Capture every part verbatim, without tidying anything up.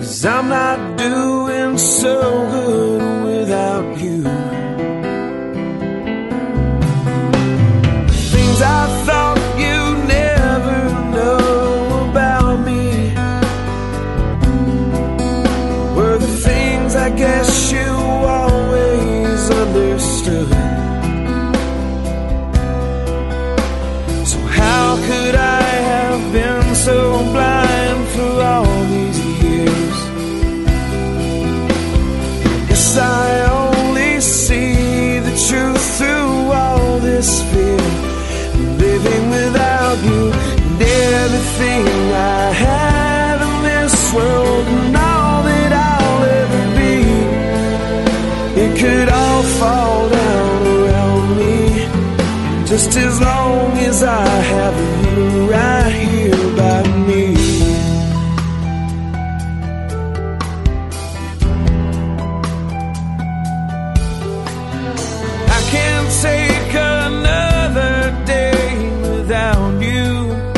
'cause I'm not doing so good without you. Things I thought you'd never know about me were the things I guess you always understood. So how could I have been so blind for all these years? Guess I only see the truth through all this fear. Living without you and everything I have in this world and all that I'll ever be, it could all fall down around me, just as long as I have you right here by me. I can't take another day without you,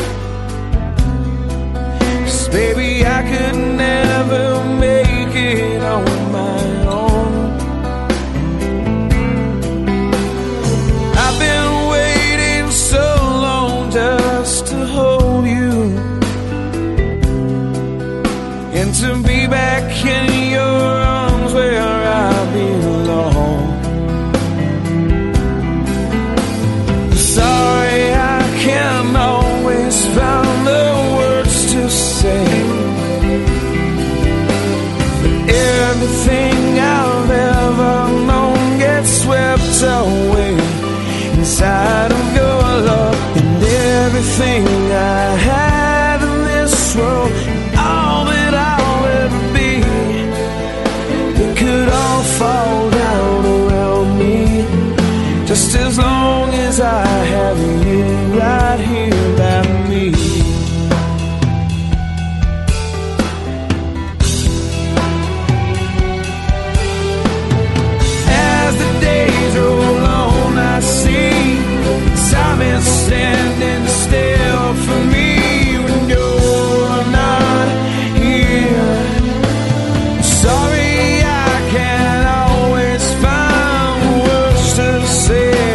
'cause baby I could never make it on my own. I've been waiting so long just to hold you and to be back in your arms where I belong. Sorry I can't always find the words to say, but everything I've ever known gets swept away inside of your love, and everything I have in this world, all that I'll ever be, it could all fall down around me, just as long as I have you right here by me. As the days roll on, I see time is standing still for me when you're not here. Sorry I can't always find words to say.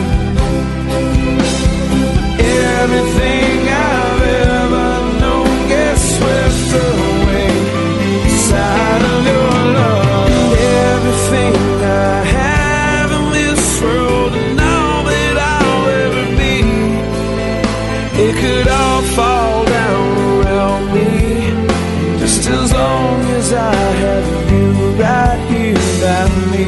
Everything I've ever known gets swept away inside of your love. Everything I have in this world and all that I'll ever be, it could all fall down around me, just as long as I have you right here by me.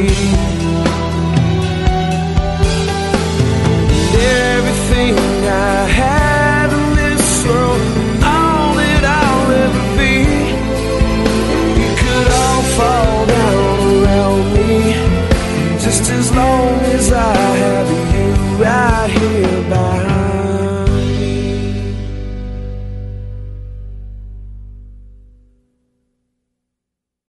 Everything I have in this world, all that I'll ever be, it could all fall down around me, just as long